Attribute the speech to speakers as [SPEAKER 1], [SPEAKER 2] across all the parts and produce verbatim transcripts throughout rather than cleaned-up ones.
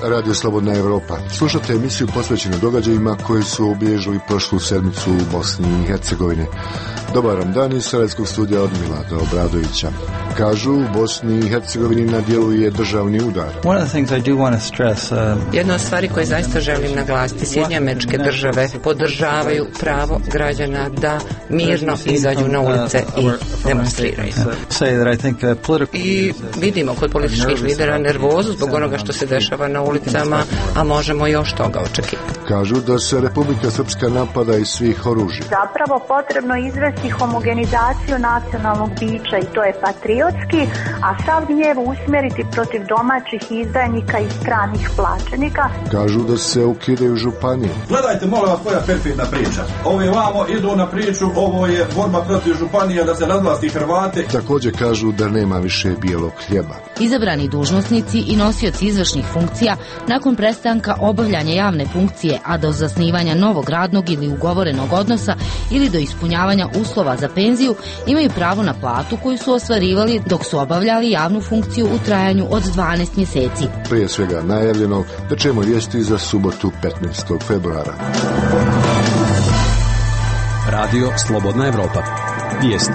[SPEAKER 1] Radio Slobodna Evropa. Slušate emisiju posvećenu događajima koji su obilježili prošlu sedmicu u Bosni i Hercegovini. Dobar vam dan iz Sarajevskog studija od Milada Obradovića. Kažu, u Bosni i Hercegovini na djelu je državni udar.
[SPEAKER 2] Jedna od stvari koje zaista želim naglasiti, Sjedinjene Američke Države podržavaju pravo građana da mirno izađu na ulice i demonstriraju. I vidimo kod političkih lidera nervozu zbog onoga što se dešava na ulicama, a možemo još toga očekivati.
[SPEAKER 1] Kažu da se Republika Srpska napada iz svih oružja.
[SPEAKER 3] Zapravo potrebno izvesti homogenizaciju nacionalnog bića i to je patriotski, a sav gnjev usmjeriti protiv domaćih izdajnika i stranih plaćenika.
[SPEAKER 1] Kažu da se ukidaju županije.
[SPEAKER 4] Gledajte, molim vas, koja perfidna priča. Ovi vamo idu na priču, ovo je borba protiv županija da se razvlasti Hrvate.
[SPEAKER 1] Također kažu da nema više bijelog hljeba.
[SPEAKER 5] Izabrani dužnosnici i nosioci izvršnih funkcija nakon prestanka obavljanja javne funkcije, a do zasnivanja novog radnog ili ugovorenog odnosa ili do ispunjavanja uslova za penziju, imaju pravo na platu koju su ostvarivali dok su obavljali javnu funkciju u trajanju od dvanaest mjeseci.
[SPEAKER 1] Prije svega najavljeno da ćemo vijesti za subotu petnaestog februara.
[SPEAKER 6] Radio Slobodna Evropa. Vijesti.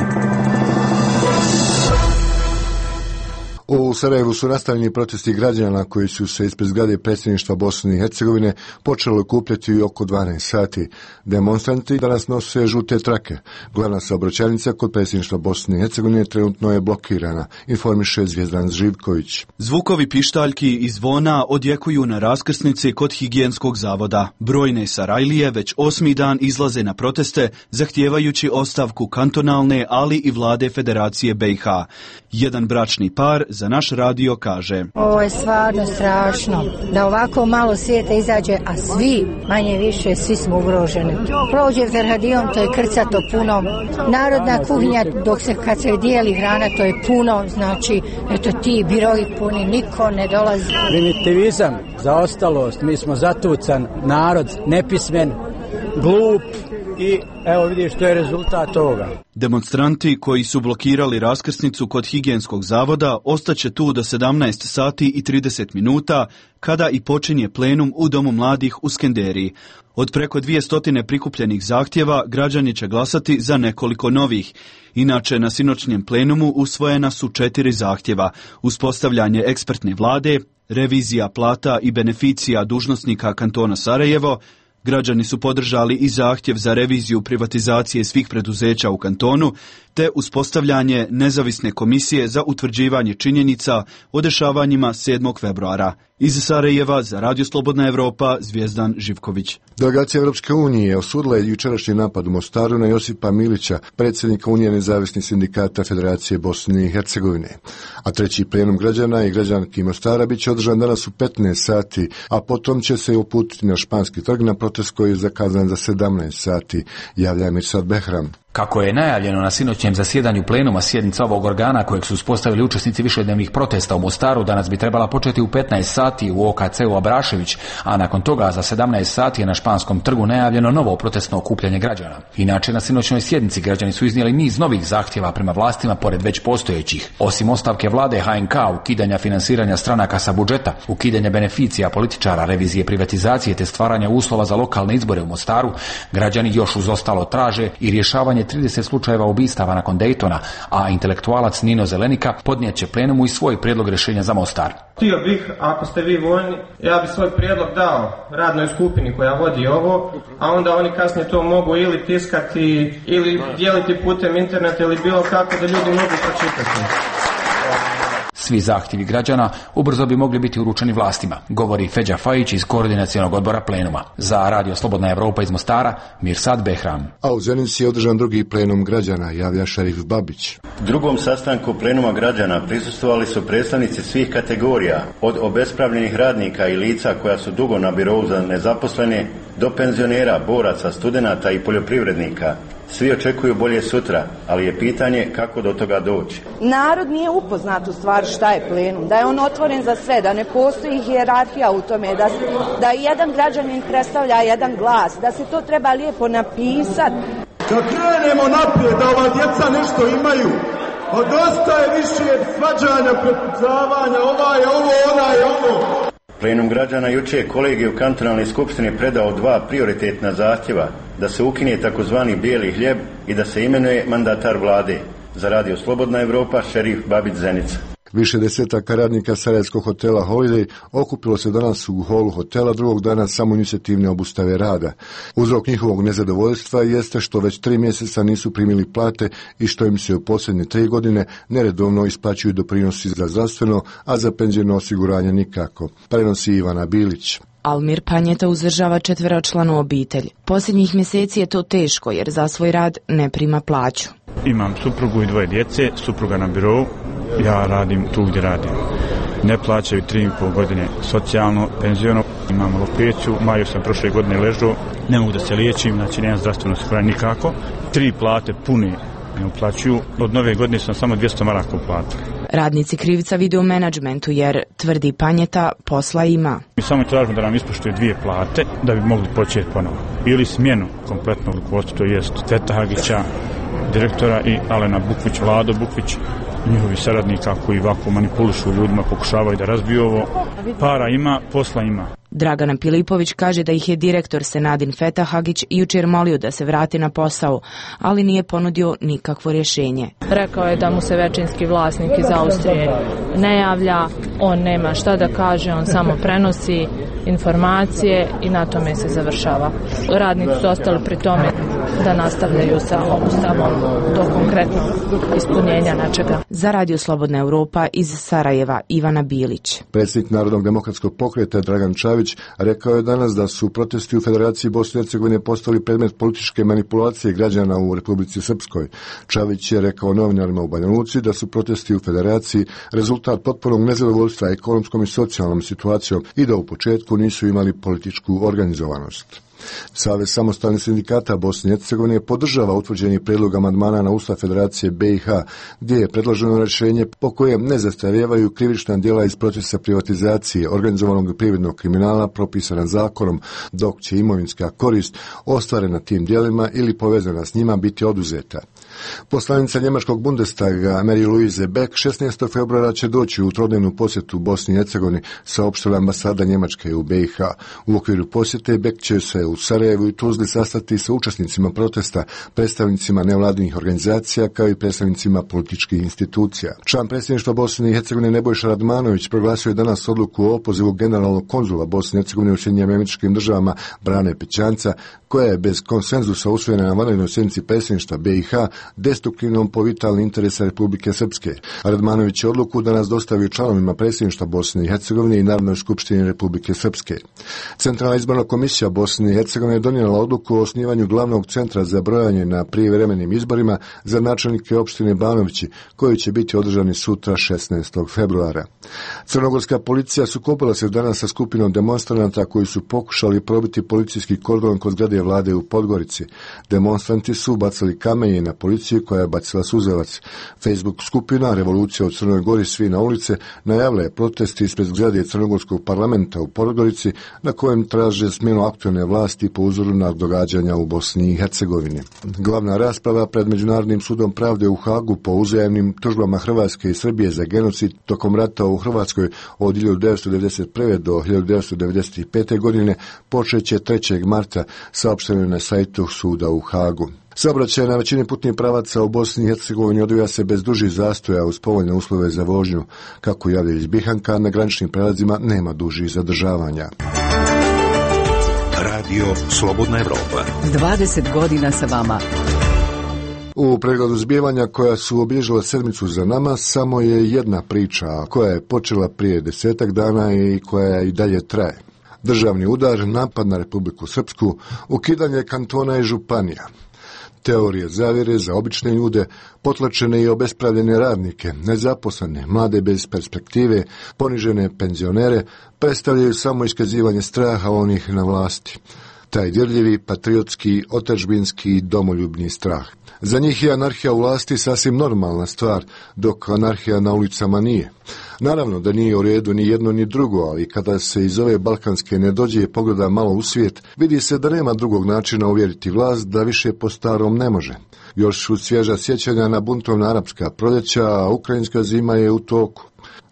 [SPEAKER 1] U Sarajevu su nastavljeni protesti građana koji su se ispred zgrade predsjedništva Bosne i Hercegovine počeli okupljati oko dvanaest sati. Demonstranti danas nose žute trake. Glavna saobraćajnica kod predsjedništva Bosne i Hercegovine trenutno je blokirana, informiše Zvijezdan Živković.
[SPEAKER 7] Zvukovi pištaljki i zvona odjekuju na raskrsnici kod higijenskog zavoda. Brojne Sarajlije već osmi dan izlaze na proteste zahtijevajući ostavku kantonalne, ali i vlade Federacije B i H. Jedan bračni par za naš radio kaže:
[SPEAKER 8] ovo je stvarno strašno da ovako malo svijeta izađe, a svi, manje više, svi smo ugroženi. Prođe Ferhadijom, to je krcato puno. Narodna kuhinja, dok se kad se dijeli hrana, to je puno. Znači, eto ti birovi puni, niko ne dolazi.
[SPEAKER 9] Primitivizam, zaostalost, mi smo zatucan narod, nepismen, glup. I evo vidiš što je rezultat toga.
[SPEAKER 7] Demonstranti koji su blokirali raskrsnicu kod higijenskog zavoda ostaće tu do sedamnaest sati i trideset minuta, kada i počinje plenum u Domu mladih u Skenderiji. Od preko dvjesto prikupljenih zahtjeva građani će glasati za nekoliko novih. Inače, na sinoćnjem plenumu usvojena su četiri zahtjeva: uspostavljanje ekspertne vlade, revizija plata i beneficija dužnosnika kantona Sarajevo. Građani su podržali i zahtjev za reviziju privatizacije svih preduzeća u kantonu, te uspostavljanje nezavisne komisije za utvrđivanje činjenica o dešavanjima sedmog februara. Iz Sarajeva za Radio Slobodna Evropa, Zvijezdan Živković.
[SPEAKER 1] Delegacija Europske unije osudila je jučerašnji napad u Mostaru na Josipa Milića, predsjednika Unije nezavisnih sindikata Federacije Bosne i Hercegovine. A treći plenum građana i građanki Mostara bit će održan danas u petnaest sati, a potom će se uputiti na Španski trg na protest koji je zakazan za sedamnaest sati, javlja Mirsad Behram.
[SPEAKER 10] Kako je najavljeno na sinoćnjem zasjedanju plenuma, sjednica ovog organa kojeg su uspostavili učesnici višednevnih protesta u Mostaru danas bi trebala početi u petnaest sati u O K C-u Abrašević, a nakon toga za sedamnaest sati je na Španskom trgu najavljeno novo protestno okupljanje građana. Inače, na sinoćnoj sjednici građani su iznijeli niz novih zahtjeva prema vlastima pored već postojećih. Osim ostavke vlade H N K, ukidanja finansiranja stranaka sa budžeta, ukidanja beneficija političara, revizije privatizacije te stvaranja uslova za lokalne izbore u Mostaru, građani još uz ostalo traže i rješavanje trideset slučajeva ubistava nakon Daytona, a intelektualac Nino Zelenika podnijet će plenumu i svoj prijedlog rješenja za Mostar.
[SPEAKER 11] Htio bih, ako ste vi voljni, ja bih svoj prijedlog dao radnoj skupini koja vodi ovo, a onda oni kasnije to mogu ili tiskati ili dijeliti putem interneta ili bilo kako da ljudi mogu pročitati.
[SPEAKER 10] Svi zahtjevi građana ubrzo bi mogli biti uručeni vlastima, govori Feđa Fajić iz koordinacionog odbora plenuma. Za Radio Slobodna Evropa iz Mostara, Mirsad Behram.
[SPEAKER 1] A u Zenici je održan drugi plenum građana, javlja Šerif Babić.
[SPEAKER 12] Drugom sastanku plenuma građana prisustvovali su predstavnici svih kategorija, od obespravljenih radnika i lica koja su dugo na birou za nezaposlene, do penzionera, boraca, studenata i poljoprivrednika. Svi očekuju bolje sutra, ali je pitanje kako do toga doći.
[SPEAKER 13] Narod nije upoznat u stvari šta je plenum, da je on otvoren za sve, da ne postoji hijerarhija u tome, da, da jedan građanin predstavlja jedan glas, da se to treba lijepo napisati.
[SPEAKER 4] Kad krenemo naprijed da ova djeca nešto imaju, a dosta je više svađanja, prepucavanja, ova je ovo, ona je ovo.
[SPEAKER 12] Plenum građana jučer je kolegiju kantonalne skupštine predao dva prioritetna zahtjeva da se ukine takozvani bijeli hljeb i da se imenuje mandatar vlade. Za Radio Slobodna Evropa, šerif Babić Zenica.
[SPEAKER 1] Više desetaka radnika sarajevskog hotela Holiday okupilo se danas u holu hotela drugog dana samoinicijativne obustave rada. Uzrok njihovog nezadovoljstva jeste što već tri mjeseca nisu primili plate i što im se u posljednje tri godine neredovno isplaćuju doprinosi za zdravstveno, a za penzijno osiguranje nikako. Prenosi Ivana Bilić.
[SPEAKER 14] Almir Panjeta uzdržava četveročlanu obitelj. Posljednjih mjeseci je to teško jer za svoj rad ne prima plaću.
[SPEAKER 15] Imam suprugu i dvoje djece, supruga na birovu, ja radim tu gdje radim. Ne plaćaju tri i pol godine socijalno, penziono, imam alopeciju, maju sam prošle godine ležao, ne mogu da se liječim, znači nemam zdravstveno osiguranje nikako. Tri plate pune ne uplaćuju, od nove godine sam samo dvjesto maraka uplatili.
[SPEAKER 14] Radnici krivica vide u menadžmentu jer, tvrdi Panjeta, posla ima.
[SPEAKER 15] Mi samo tražimo da nam ispoštuje dvije plate da bi mogli početi ponovo. Ili smjenu kompletnog rukovodstva, to jest Feta Hagića, direktora i Alena Bukvić, Vlado Bukvić, njihovi saradnika koji ovako manipulišu ljudima, pokušavaju da razbiju ovo. Para ima, posla ima.
[SPEAKER 14] Dragana Pilipović kaže da ih je direktor Senadin Feta Hagić jučer molio da se vrati na posao, ali nije ponudio nikakvo rješenje.
[SPEAKER 16] Rekao je da mu se većinski vlasnik iz Austrije ne javlja, on nema šta da kaže, on samo prenosi informacije i na tome se završava. Radnici su ostali pri tome da nastavljaju sa obustavom do konkretnog ispunjenja nečega.
[SPEAKER 14] Za Radio Slobodna Evropa iz Sarajeva Ivana Bilić.
[SPEAKER 1] Predsjednik Narodnog demokratskog pokreta Dragan Čavić rekao je danas da su protesti u Federaciji Bosne i Hercegovine postali predmet političke manipulacije građana u Republici Srpskoj. Čavić je rekao novinarima u Banja Luci da su protesti u Federaciji rezultat potpunog nezadovoljstva ekonomskom i socijalnom situacijom i da u početku nisu imali političku organizovanost. Savez samostalnih sindikata Bosne i Hercegovine podržava utvrđeni prijedlog amandmana na Ustav Federacije B i H, gdje je predloženo rješenje po kojem ne zastarijevaju krivična djela iz procesa privatizacije organizovanog privrednog kriminala propisana zakonom, dok će imovinska korist ostvarena tim djelima ili povezana s njima biti oduzeta. Poslanica njemačkog Bundestaga Marie-Louise Beck šesnaestog februara će doći u trodnevnu posjetu Bosni i Hercegovini, saopštila ambasada Njemačke u B i H. U okviru posjete Beck će se u Sarajevu i Tuzli sastati sa učesnicima protesta, predstavnicima nevladinih organizacija kao i predstavnicima političkih institucija. Član predsjedništva Bosne i Hercegovine Nebojša Radmanović proglasio je danas odluku o opozivu generalnog konzula Bosne i Hercegovine u Sjedinjenim Američkim Državama Brane Pećanca, koja je bez konsenzusa usvojena na vanrednoj sjednici predsjedništva B i H destruktivnom po vitalni interesa Republike Srpske. Radmanović je odluku danas dostavio članovima predsjedništva Bosne i Hercegovine i Narodnoj skupštini Republike Srpske. Centralna izborna komisija Bosne i Hercegovine je donijela odluku o osnivanju glavnog centra za brojanje na prijevremenim izborima za načelnike opštine Banovići, koji će biti održani sutra šesnaestog februara. Crnogorska policija sukobila se danas sa skupinom demonstranata koji su pokušali probiti policijski kordon kod zgrade vlade u Podgorici. Demonstranti su bacali kamenje na policiju koja je bacila suzavac. Facebook skupina Revolucija u Crnoj Gori svi na ulice najavila je protesti ispred zgrade Crnogorskog parlamenta u Podgorici na kojem traže smjenu aktualne vlasti po uzoru na događanja u Bosni i Hercegovini. Glavna rasprava pred Međunarodnim sudom pravde u Hagu po uzajamnim tužbama Hrvatske i Srbije za genocid tokom rata u Hrvatskoj od hiljadu devetsto devedeset prve do hiljadu devetsto devedeset pete godine počeće trećeg marta, saopšteno na sajtu suda u Hagu. Saobraćaj na većini putnih pravaca u Bosni i Hercegovini odvija se bez dužih zastoja uz povoljne uslove za vožnju. Kako javlja iz Bihanka, na graničnim prelazima nema dužih zadržavanja.
[SPEAKER 17] Radio Slobodna Evropa.
[SPEAKER 18] dvadeset godina sa vama.
[SPEAKER 1] U pregledu zbivanja koja su obilježila sedmicu za nama samo je jedna priča koja je počela prije desetak dana i koja i dalje traje. Državni udar, napad na Republiku Srpsku, ukidanje kantona i županija. Teorije zavjere za obične ljude, potlačene i obespravljene radnike, nezaposlene, mlade bez perspektive, ponižene penzionere, predstavljaju samo iskazivanje straha onih na vlasti. Taj dirljivi, patriotski, otadžbinski i domoljubni strah. Za njih je anarhija u vlasti sasvim normalna stvar, dok anarhija na ulicama nije. Naravno da nije u redu ni jedno ni drugo, ali kada se iz ove balkanske nedođe pogleda malo u svijet, vidi se da nema drugog načina uvjeriti vlast da više po starom ne može. Još u svježa sjećanja na buntovna arapska proljeća, a ukrajinska zima je u toku.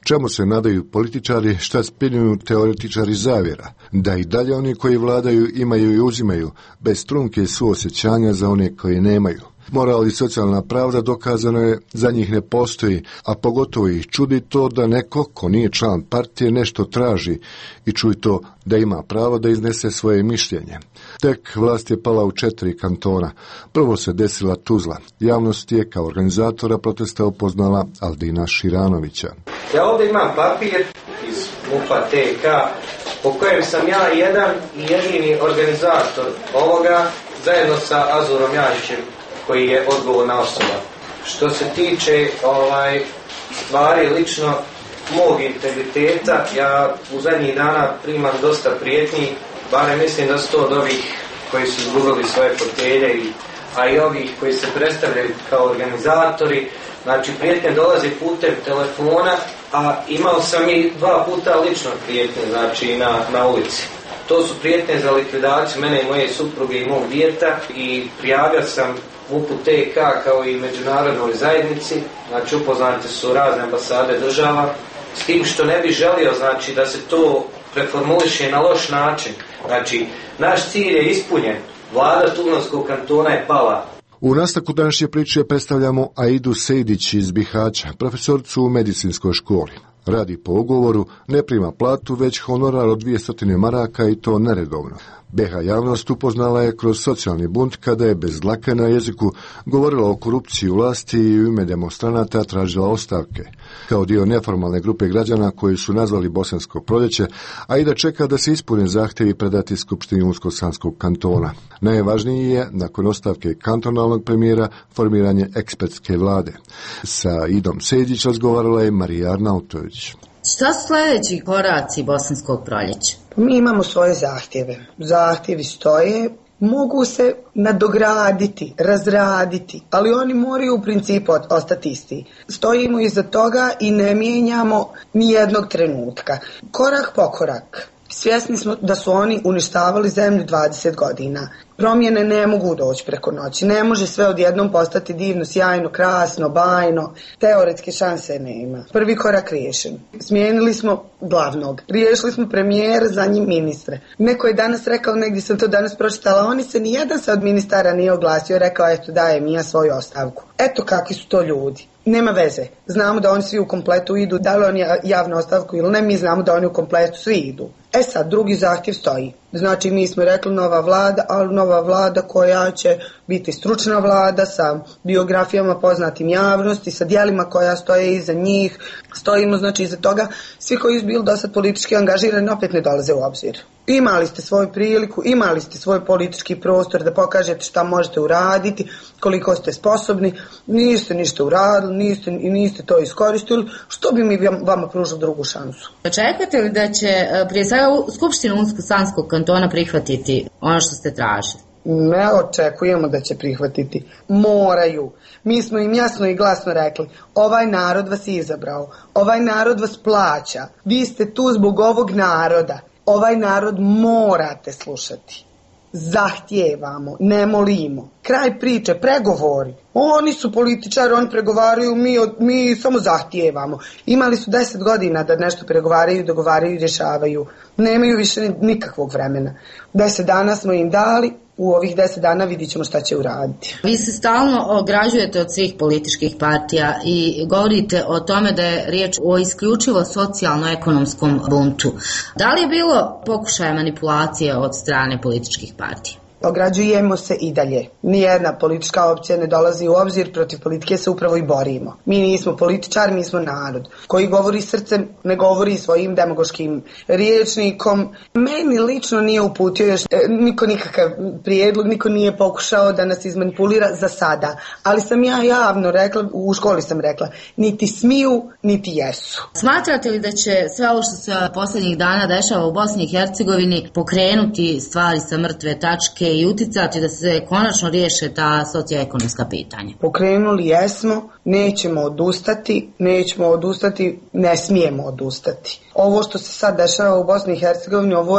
[SPEAKER 1] Čemu se nadaju političari, šta spinjuju teoretičari zavjera? Da i dalje oni koji vladaju imaju i uzimaju, bez trunke suosjećanja za one koji nemaju. Moral i socijalna pravda dokazano je za njih ne postoji, a pogotovo ih čudi to da neko ko nije član partije nešto traži i čuj to da ima pravo da iznese svoje mišljenje. Tek vlast je pala u četiri kantona. Prvo se desila Tuzla. Javnost je kao organizatora protesta upoznala Aldina Širanovića.
[SPEAKER 19] Ja ovdje imam papir iz M U P A T K po kojem sam ja jedan i jedini organizator ovoga zajedno sa Azurom Jajićem koji je odgovorna osoba. Što se tiče ovaj, stvari lično mog integriteta, ja u zadnjih dana primam dosta prijetnji, barem mislim da su to od ovih koji su izgubili svoje fotelje, i, a i ovih koji se predstavljaju kao organizatori. Znači prijetnje dolazi putem telefona, a imao sam i dva puta lično prijetnje, znači na, na ulici. To su prijetnje za likvidaciju mene i moje supruge i mog djeta i prijavio sam M U P A T K kao i međunarodnoj zajednici, znači upoznate su razne ambasade država, s tim što ne bi želio znači da se to preformuliše na loš način. Znači, naš cilj je ispunjen, vlada Tuzlanskog kantona je pala.
[SPEAKER 1] U nastavku današnje priče predstavljamo Aidu Sejdić iz Bihaća, profesorcu u medicinskoj školi. Radi po ugovoru, ne prima platu, već honorar od dvjesto maraka i to neredovno. B H javnost upoznala je kroz socijalni bunt kada je bez dlake na jeziku govorila o korupciji u vlasti i u ime demonstranata tražila ostavke. Kao dio neformalne grupe građana koji su nazvali Bosansko proljeće, Aida čeka da se ispune zahtjevi predati Skupštini Unsko-Sanskog kantona. Najvažniji je, nakon ostavke kantonalnog premijera, formiranje ekspertske vlade. Sa Aidom Sejdić razgovarala je Marija Arnautović.
[SPEAKER 5] Šta su sljedeći koraci Bosanskog proljeća?
[SPEAKER 20] Mi imamo svoje zahtjeve. Zahtjevi stoje, mogu se nadograditi, razraditi, ali oni moraju u principu ostati isti. Stojimo iza toga i ne mijenjamo ni jednog trenutka. Korak po korak. Svjesni smo da su oni uništavali zemlju dvadeset godina. Promjene ne mogu doći preko noći. Ne može sve odjednom postati divno, sjajno, krasno, bajno. Teoretske šanse nema. Prvi korak riješen. Smijenili smo glavnog. Riješili smo premijera, za njim ministre. Neko je danas rekao, negdje sam to danas pročitala, oni se nijedan se od ministara nije oglasio, rekao, eto dajem ja svoju ostavku. Eto kakvi su to ljudi. Nema veze. Znamo da oni svi u kompletu idu, da li oni javnu ostavku ili ne, mi znamo da oni u kompletu svi idu. E sad, drugi zahtjev stoji. Znači, mi smo rekli nova vlada, ali nova vlada koja će biti stručna vlada sa biografijama poznatim javnosti, sa djelima koja stoje iza njih. Stojimo, znači, iza toga. Svi koji su bili do sad politički angažirani opet ne dolaze u obzir. Imali ste svoju priliku, imali ste svoj politički prostor da pokažete šta možete uraditi, koliko ste sposobni, niste ništa uradili, niste, niste to iskoristili, što bi mi vama pružili drugu šansu.
[SPEAKER 5] Očekujete li da će prije svega Skupština Unsko-Sanskog kantona prihvatiti ono što ste tražili?
[SPEAKER 20] Ne očekujemo da će prihvatiti. Moraju. Mi smo im jasno i glasno rekli, ovaj narod vas je izabrao, ovaj narod vas plaća, vi ste tu zbog ovog naroda. Ovaj narod morate slušati. Zahtijevamo, ne molimo. Kraj priče, pregovori. Oni su političari, oni pregovaraju, mi, mi samo zahtijevamo. Imali su deset godina da nešto pregovaraju, dogovaraju, rješavaju. Nemaju više nikakvog vremena. Deset dana smo im dali, u ovih deset dana vidit ćemo šta će uraditi.
[SPEAKER 5] Vi se stalno ograđujete od svih političkih partija i govorite o tome da je riječ o isključivo socijalno-ekonomskom buntu. Da li je bilo pokušaja manipulacije od strane političkih partija?
[SPEAKER 20] Ograđujemo se i dalje. Nijedna politička opcija ne dolazi u obzir, protiv politike se upravo i borimo. Mi nismo političari, mi smo narod koji govori srcem, ne govori svojim demagoškim riječnikom. Meni lično nije uputio još e, niko nikakav prijedlog, niko nije pokušao da nas izmanipulira za sada. Ali sam ja javno rekla, u školi sam rekla, niti smiju, niti jesu.
[SPEAKER 5] Smatrate li da će sve ovo što se posljednjih dana dešava u Bosni i Hercegovini pokrenuti stvari sa mrtve tačke i uticati da se konačno riješe ta socioekonomska pitanja?
[SPEAKER 20] Pokrenuli jesmo, nećemo odustati, nećemo odustati, ne smijemo odustati. Ovo što se sad dešava u Bosni i Hercegovini, ovo je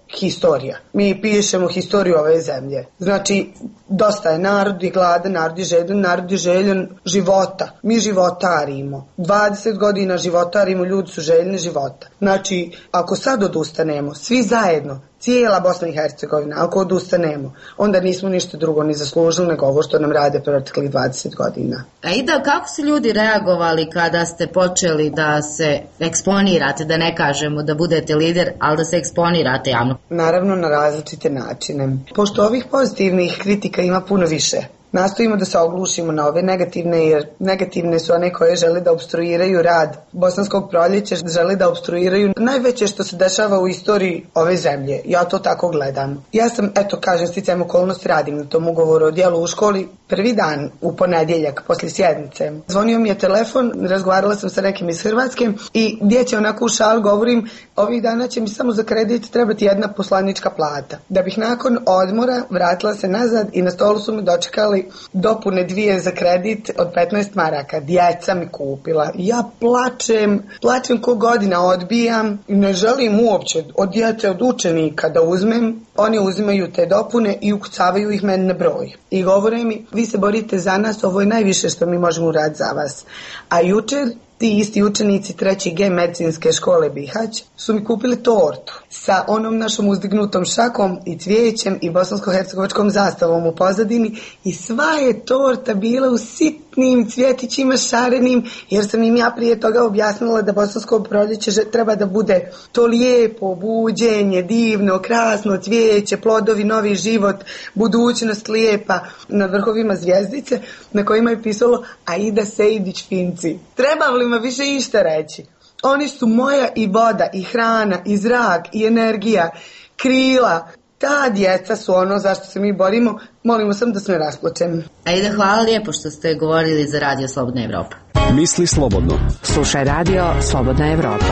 [SPEAKER 20] historija. Mi pišemo historiju ove zemlje. Znači, dosta je narod i gladan, narod je željen, narod je željen života. Mi životarimo. dvadeset godina životarimo, ljudi su željni života. Znači, ako sad odustanemo, svi zajedno, cijela Bosna i Hercegovina, ako odustanemo, onda nismo ništa drugo ni zaslužili nego ovo što nam rade proteklih dvadeset godina.
[SPEAKER 5] A i da, kako su ljudi reagovali kada ste počeli da se eksponirate, da ne kažemo da budete lider, ali da se eksponirate javno?
[SPEAKER 20] Naravno, na različite načine. Pošto ovih pozitivnih kritika ima puno više, nastojimo da se oglušimo na ove negativne, jer negativne su one koje žele da opstruiraju rad Bosanskog proljeća, žele da opstruiraju najveće što se dešava u istoriji ove zemlje. Ja to tako gledam. Ja sam, eto kažem, sticajem okolnosti radim na tom ugovoru o djelu u školi. Prvi dan, u ponedjeljak, poslije sjednice, zvonio mi je telefon, razgovarala sam sa nekim iz Hrvatske i gdje će onako u šal govorim, ovih dana će mi samo za kredit trebati jedna poslanička plata. Da bih nakon odmora vratila se nazad i na stolu su mi dočekali dopune dvije za kredit od petnaest maraka. Djeca mi kupila. Ja plačem, plačem ko godina odbijam i ne želim uopće od djece, od učenika da uzmem. Oni uzimaju te dopune i ukucavaju ih meni na broj. I govore mi, vi se borite za nas, ovo je najviše što mi možemo uraditi za vas. A jučer ti isti učenici treće G medicinske škole Bihać su mi kupili tortu sa onom našom uzdignutom šakom i cvijećem i bosansko-hercegovačkom zastavom u pozadini i sva je torta bila u sitnim cvjetićima šarenim, jer sam im ja prije toga objasnila da bosansko proljeće treba da bude to lijepo buđenje, divno, krasno cvijeće, plodovi, novi život, budućnost lijepa, na vrhovima zvjezdice na kojima je pisalo Aida Sejdić Finci. Treba li ma više išta reći? Oni su moja i voda, i hrana, i zrak, i energija, krila. Ta djeca su ono zašto se mi borimo. Molimo sam da se ne rasplačem.
[SPEAKER 5] Ajde, hvala lijepo što ste govorili za Radio Slobodna Evropa.
[SPEAKER 6] Misli slobodno.
[SPEAKER 14] Slušaj Radio Slobodna Evropa.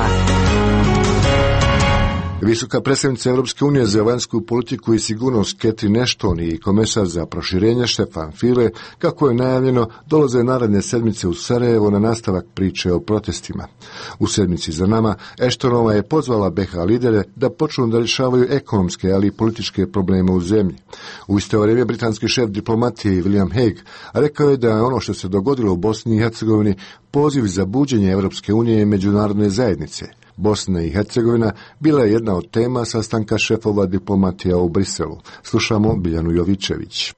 [SPEAKER 1] Visoka predstavnica Europske unije za vanjsku politiku i sigurnost Catherine Ashton i komesar za proširenje Stefan Füle, kako je najavljeno, dolaze naredne sedmice u Sarajevo na nastavak priče o protestima. U sedmici za nama Ashtonova je pozvala B iH lidere da počnu da rješavaju ekonomske, ali i političke probleme u zemlji. U isto vrijeme britanski šef diplomatije William Hague rekao je da je ono što se dogodilo u Bosni i Hercegovini poziv za buđenje Europske unije i međunarodne zajednice. Bosna i Hercegovina bila je jedna od tema sastanka šefova diplomatija u Briselu. Slušamo Biljanu Jovičević.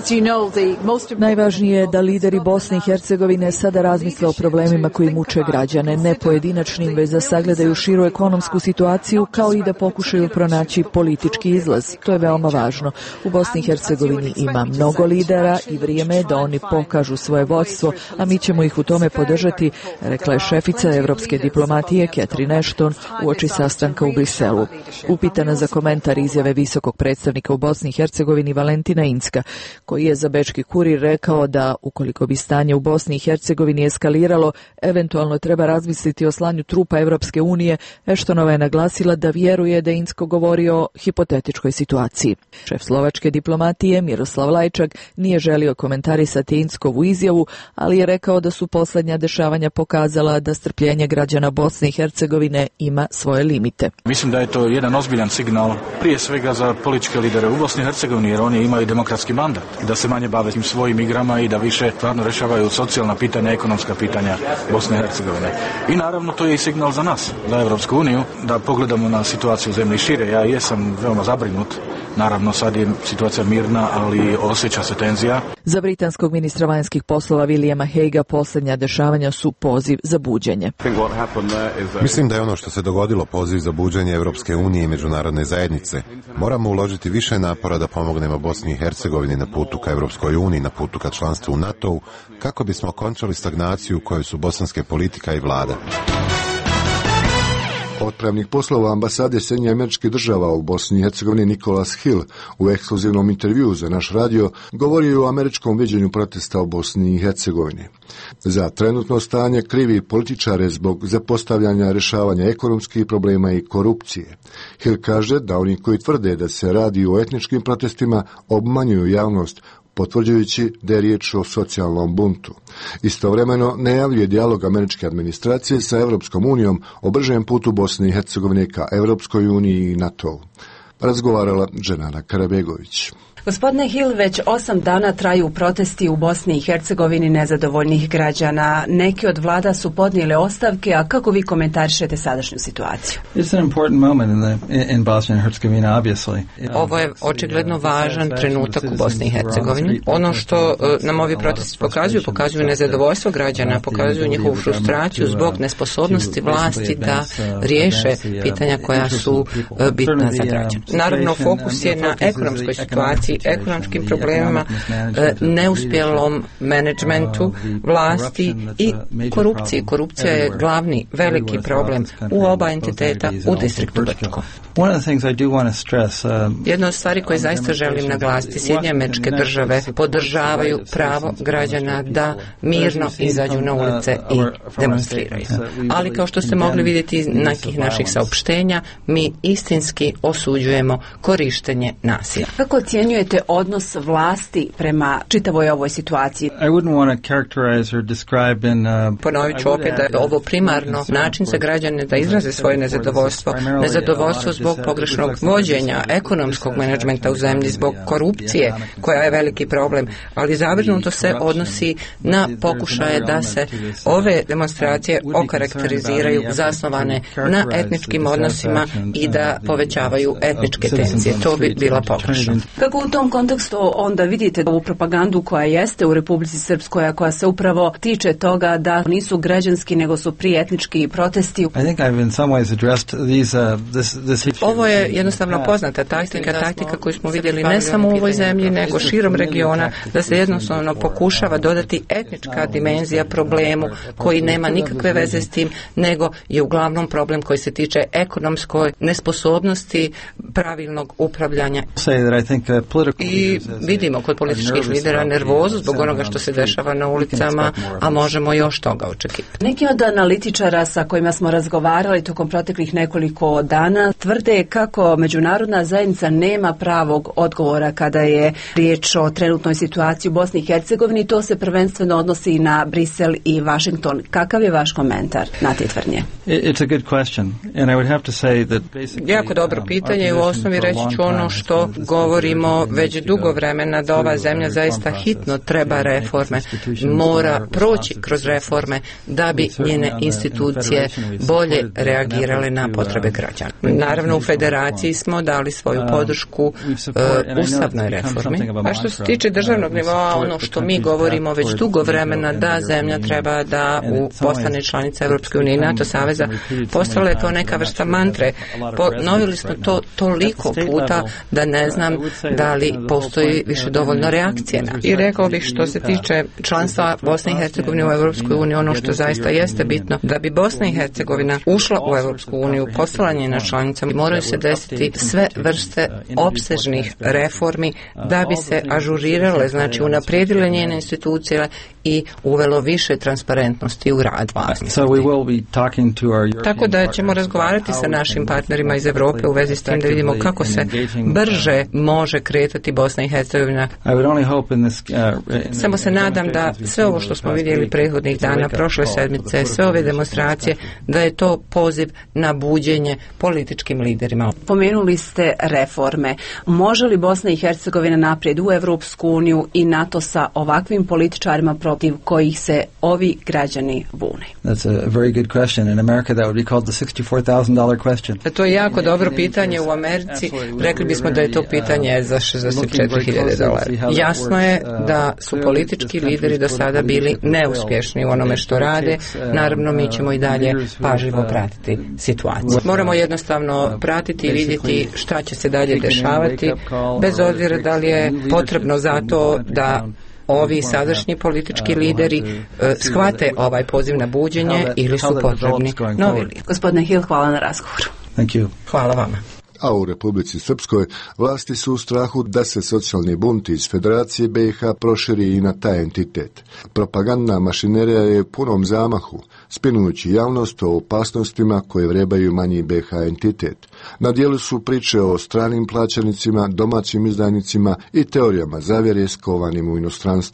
[SPEAKER 21] Najvažnije je da lideri Bosne i Hercegovine sada razmisle o problemima koji muče građane, ne pojedinačnim, već da sagledaju širu ekonomsku situaciju, kao i da pokušaju pronaći politički izlaz. To je veoma važno. U Bosni i Hercegovini ima mnogo lidera i vrijeme je da oni pokažu svoje vođstvo, a mi ćemo ih u tome podržati, rekla je šefica evropske diplomatije Catherine Ashton uoči sastanka u Briselu. Upitana za komentar izjave visokog predstavnika u Bosni i Hercegovini Valentina Incka, koji je za bečki kurir rekao da ukoliko bi stanje u Bosni i Hercegovini eskaliralo, eventualno treba razmisliti o slanju trupa Evropske unije, Ashtonova je naglasila da vjeruje da Incko govori o hipotetičkoj situaciji. Šef slovačke diplomatije Miroslav Lajčak nije želio komentarisati Inckovu izjavu, ali je rekao da su posljednja dešavanja pokazala da strpljenje građana Bosne i Hercegovine ima svoje limite.
[SPEAKER 22] Mislim da je to jedan ozbiljan signal prije svega za političke lidere u Bosni i Hercegovini, jer oni imaju demokratski mandat da se manje bave tim svojim igrama i da više stvarno rešavaju socijalna pitanja, ekonomska pitanja Bosne i Hercegovine. I naravno to je i signal za nas, za Evropsku uniju, da pogledamo na situaciju u zemlji šire. Ja jesam veoma zabrinut. Naravno sad je situacija mirna, ali osjeća se tenzija.
[SPEAKER 21] Za britanskog ministra vanjskih poslova Williama Hagea posljednja dešavanja su poziv za buđenje.
[SPEAKER 23] Mislim da je ono što se dogodilo poziv za buđenje Evropske unije i međunarodne zajednice. Moramo uložiti više napora da pomognemo Bosni i Hercegovini na putu ka Evropskoj uniji, na putu ka članstvu u NATO-u, kako bismo okončali stagnaciju u kojoj su bosanske politika i vlada.
[SPEAKER 1] Otpravnik poslova ambasade Sjedinjenih Američkih Država u Bosni i Hercegovini Nicholas Hill u ekskluzivnom intervjuu za naš radio govorio o američkom viđenju protesta u Bosni i Hercegovini. Za trenutno stanje krivi političare zbog zapostavljanja rješavanja ekonomskih problema i korupcije. Hill kaže da oni koji tvrde da se radi o etničkim protestima obmanjuju javnost, potvrđujući da je riječ o socijalnom buntu. Istovremeno najavljuje dijalog američke administracije sa Evropskom unijom o bržem putu Bosne i Hercegovine ka Evropskoj uniji i NATO-u. razgovarala Dženana Karabegović.
[SPEAKER 2] Gospodine Hill, već osam dana traju protesti u Bosni i Hercegovini nezadovoljnih građana. Neki od vlada su podnijele ostavke, a kako vi komentarišete sadašnju situaciju?
[SPEAKER 3] Ovo je očigledno važan trenutak u Bosni i Hercegovini. Ono što nam ovi protesti pokazuju, pokazuju nezadovoljstvo građana, pokazuju njihovu frustraciju zbog nesposobnosti vlasti da riješe pitanja koja su bitna za građane. Naravno, fokus je na ekonomskoj situaciji, ekonomskim problemima, neuspjelom menadžmentu vlasti i korupciji. Korupcija je glavni veliki problem u oba entiteta u distriktu Brčko. Jedna od stvari koje zaista želim naglasiti, Sjedinjene Američke Države podržavaju pravo građana da mirno izađu na ulice i demonstriraju. Ali kao što ste mogli vidjeti iz nekih naših saopštenja, mi istinski osuđujemo korištenje nasilja.
[SPEAKER 2] Kako ocjenjujete odnos vlasti prema čitavoj ovoj situaciji?
[SPEAKER 3] Ponovit ću opet da je ovo primarno način za građane da izraze svoje nezadovoljstvo. Nezadovoljstvo zbog pogrešnog vođenja, ekonomskog menadžmenta u zemlji, zbog korupcije koja je veliki problem, ali zabrinuto se odnosi na pokušaje da se ove demonstracije okarakteriziraju zasnovane na etničkim odnosima i da povećavaju etničke tenzije. To bi bila pogrešno.
[SPEAKER 2] Kako u tom kontekstu onda vidite ovu propagandu koja jeste u Republici Srpskoj, a koja se upravo tiče toga da nisu građanski nego su prijetnički protesti?
[SPEAKER 3] Ovo je jednostavno poznata taktika, taktika koju smo vidjeli ne samo u ovoj zemlji nego širom regiona, da se jednostavno pokušava dodati etnička dimenzija problemu koji nema nikakve veze s tim, nego je uglavnom problem koji se tiče ekonomskoj nesposobnosti pravilnog upravljanja. I vidimo kod političkih lidera nervozu zbog onoga što se dešava na ulicama, a možemo još toga očekivati.
[SPEAKER 2] Neki od analitičara sa kojima smo razgovarali tokom proteklih nekoliko dana tvrde kako međunarodna zajednica nema pravog odgovora kada je riječ o trenutnoj situaciji u Bosni i Hercegovini. To se prvenstveno odnosi i na Brisel i Washington. Kakav je vaš komentar na te tvrdnje?
[SPEAKER 3] Jako dobro pitanje i u osnovi reći ću ono što govorimo već dugo vremena, da ova zemlja zaista hitno treba reforme, mora proći kroz reforme da bi njene institucije bolje reagirale na potrebe građana. Naravno, u federaciji smo dali svoju podršku uh, ustavnoj reformi. A što se tiče državnog nivoa, ono što mi govorimo već dugo vremena, da zemlja treba da u postane članica Europske unije i NATO saveza, postalo je kao neka vrsta mantre. Ponovili smo to toliko puta da ne znam da li postoji više dovoljno reakcije na. I rekao bih što se tiče članstva Bosne i Hercegovine u Europskoj uniji, ono što zaista jeste bitno, da bi Bosna i Hercegovina ušla u Europsku uniju, postala njena članica, moraju se desiti sve vrste opsežnih reformi da bi se ažurirale, znači unaprijedile njene institucije i uvelo više transparentnosti u rad vlasti. Tako da ćemo razgovarati sa našim partnerima iz Europe u vezi s tim da vidimo kako se brže može kretati Bosna i Hercegovina. Samo se nadam da sve ovo što smo vidjeli prethodnih dana, prošle sedmice, sve ove demonstracije, da je to poziv na buđenje političkim liderima.
[SPEAKER 2] Pomenuli ste reforme. Može li Bosna i Hercegovina naprijed u Europsku uniju i NATO sa ovakvim političarima protiv kojih se ovi građani bune?
[SPEAKER 3] To je jako dobro pitanje u Americi. Rekli bismo da je to pitanje za šezdeset četiri hiljade dolara. Jasno je da su politički lideri do sada bili neuspješni u onome što rade. Naravno, mi ćemo i dalje pažljivo pratiti situaciju. Moramo jednostavno pratiti i vidjeti šta će se dalje dešavati, bez obzira da li je potrebno za to da ovi sadašnji politički lideri uh, shvate ovaj poziv na buđenje ili su potrebni novi lideri.
[SPEAKER 2] Gospodine Hill, hvala na razgovoru.
[SPEAKER 3] Thank you. Hvala vama.
[SPEAKER 1] A u Republici Srpskoj vlasti su u strahu da se socijalni bunt iz Federacije B i H proširi i na taj entitet. Propagandna mašinerija je u punom zamahu, spinujući javnost o opasnostima koje vrebaju manji B i H entitet. Na dijelu su priče o stranim plaćanicima, domaćim izdajnicima i teorijama zavjere skovanim u inostranstvu.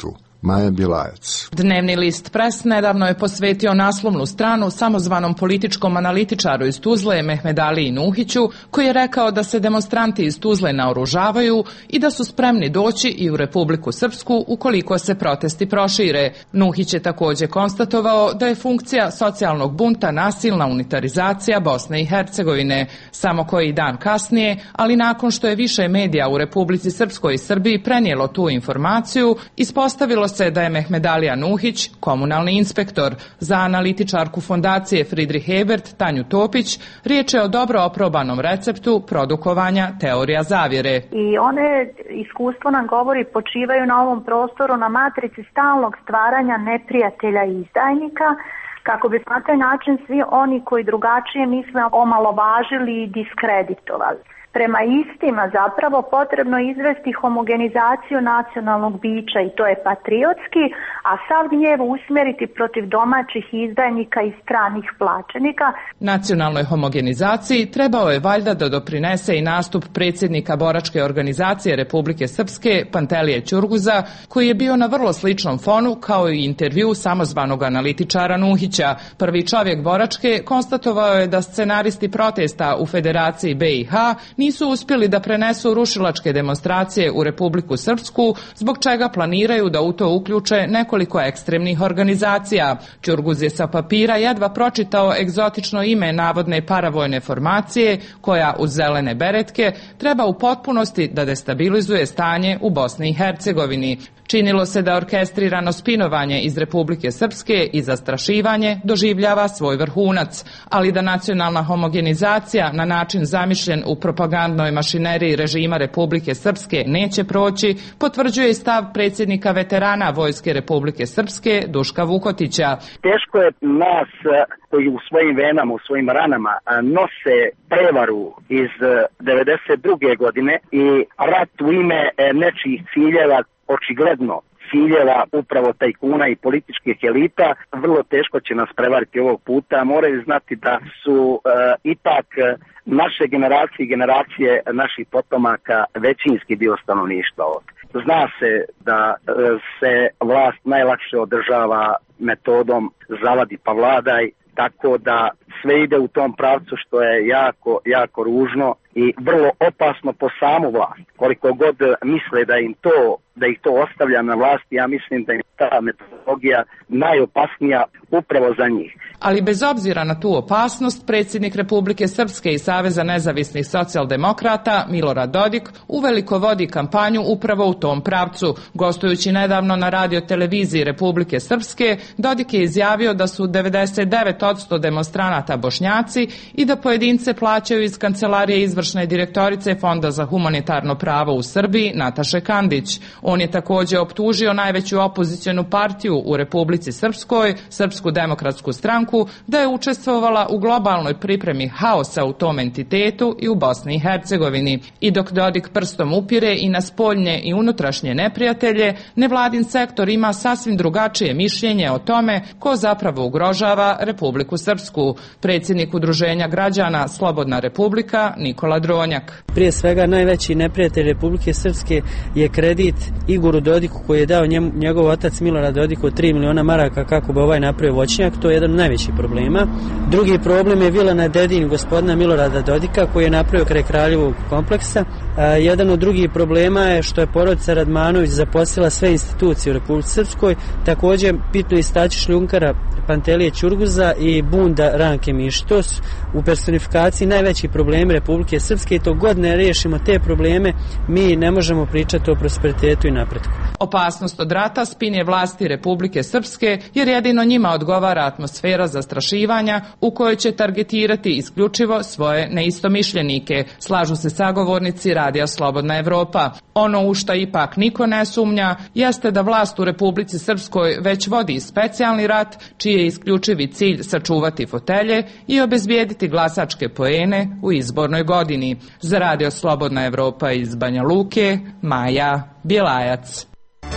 [SPEAKER 1] Maja Bjelajac.
[SPEAKER 7] Dnevni list Pres nedavno je posvetio naslovnu stranu samozvanom političkom analitičaru iz Tuzle Mehmedaliji Nuhiću, koji je rekao da se demonstranti iz Tuzle naoružavaju i da su spremni doći i u Republiku Srpsku ukoliko se protesti prošire. Nuhić je također konstatovao da je funkcija socijalnog bunta nasilna unitarizacija Bosne i Hercegovine. Samo koji dan kasnije, ali nakon što je više medija u Republici Srpskoj i Srbiji prenijelo tu informaciju, ispostavilo se da je Mehmedalija Nuhić komunalni inspektor. Za analitičarku fondacije Friedrich Ebert Tanju Topić riječ je o dobro oprobanom receptu produkovanja teorija zavjere.
[SPEAKER 8] I one, iskustvo nam govori, počivaju na ovom prostoru na matrici stalnog stvaranja neprijatelja i izdajnika, kako bi na taj način svi oni koji drugačije misle omalovažili i diskreditovali. Prema istima zapravo potrebno izvesti homogenizaciju nacionalnog bića i to je patriotski, a sav gnjev usmjeriti protiv domaćih izdajnika i stranih plaćenika.
[SPEAKER 7] Nacionalnoj homogenizaciji trebao je valjda da doprinese i nastup predsjednika boračke organizacije Republike Srpske Pantelije Ćurguza, koji je bio na vrlo sličnom fonu kao i intervju samozvanog analitičara Nuhića. Prvi čovjek boračke konstatovao je da scenaristi protesta u Federaciji B i H nisu uspjeli da prenesu rušilačke demonstracije u Republiku Srpsku, zbog čega planiraju da u to uključe nekoliko ekstremnih organizacija. Ćurguz je sa papira jedva pročitao egzotično ime navodne paravojne formacije, koja uz zelene beretke treba u potpunosti da destabilizuje stanje u Bosni i Hercegovini. Činilo se da orkestrirano spinovanje iz Republike Srpske i zastrašivanje doživljava svoj vrhunac, ali da nacionalna homogenizacija na način zamišljen u propagandnoj mašineriji režima Republike Srpske neće proći, potvrđuje i stav predsjednika veterana Vojske Republike Srpske Duška Vukotića.
[SPEAKER 9] Teško je nas koji u svojim venama, u svojim ranama nose prevaru iz devedeset druge godine i rat u ime nečijih ciljeva, očigledno ciljeva upravo tajkuna i političkih elita, vrlo teško će nas prevariti ovog puta. Moraju znati da su e, ipak naše generacije i generacije naših potomaka većinski dio stanovništva ovdje. Zna se da e, se vlast najlakše održava metodom zavadi pa vladaj, tako da sve ide u tom pravcu što je jako, jako ružno i vrlo opasno po samu vlast. Koliko god misle da im to, da ih to ostavlja na vlasti, ja mislim da im ta metodologija najopasnija upravo za njih.
[SPEAKER 7] Ali bez obzira na tu opasnost, predsjednik Republike Srpske i Saveza nezavisnih socijaldemokrata Milorad Dodik uveliko vodi kampanju upravo u tom pravcu. Gostujući nedavno na radio televiziji Republike Srpske, Dodik je izjavio da su devedeset devet posto demonstranata Bošnjaci i da pojedince plaćaju iz kancelarije izvršne direktorice Fonda za humanitarno pravo u Srbiji Nataše Kandić. On je također optužio najveću opozicionu partiju u Republici Srpskoj, Srpsku demokratsku stranku, da je učestvovala u globalnoj pripremi haosa u tom entitetu i u Bosni i Hercegovini. I dok Dodik prstom upire i na spoljne i unutrašnje neprijatelje, nevladin sektor ima sasvim drugačije mišljenje o tome ko zapravo ugrožava Republiku Srpsku. Predsjednik Udruženja građana Slobodna Republika Nikola Dronjak.
[SPEAKER 24] Prije svega najveći neprijatelj Republike Srpske je kredit Igoru Dodiku koji je dao njemu, njegov otac Milorad Dodik od tri miliona maraka kako bi ovaj napravio voćnjak. To je jedan od najvećih problema. Drugi problem je vila na Dedinju gospodina Milorada Dodika koji je napravio kraj Kraljevog kompleksa. A, jedan od drugih problema je što je porodica Radmanović zaposlila sve institucije u Republici Srpskoj. Također bitno istaći šljunkara Pantelije Ćurguza i bunda Ranke Mišić. To su u personifikaciji najveći problemi Republike Srpske i to god ne riješimo te probleme, mi ne možemo pričati o prosperitetu i napretku.
[SPEAKER 7] Opasnost od rata spinje vlasti Republike Srpske jer jedino njima odgovara atmosfera zastrašivanja u kojoj će targetirati isključivo svoje neistomišljenike, slažu se sagovornici Radija Slobodna Evropa. Ono u što ipak niko ne sumnja jeste da vlast u Republici Srpskoj već vodi specijalni rat čiji je isključivi cilj sačuvati fotelje i obezbijediti glasačke poene u izbornoj godini. Za Radio Slobodna Evropa iz Banja Luke, Maja Bjelajac.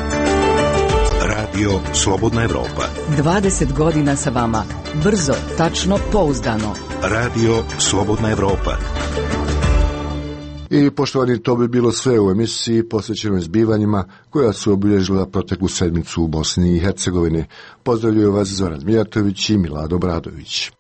[SPEAKER 17] Radio Slobodna Evropa.
[SPEAKER 18] dvadeset godina sa vama. Brzo, tačno, pouzdano.
[SPEAKER 17] Radio Slobodna Evropa.
[SPEAKER 1] I poštovani, to bi bilo sve u emisiji posvećenoj zbivanjima koja su obilježila proteklu sedmicu u Bosni i Hercegovini. Pozdravljaju vas Zoran Mijatović i Milado Bradović.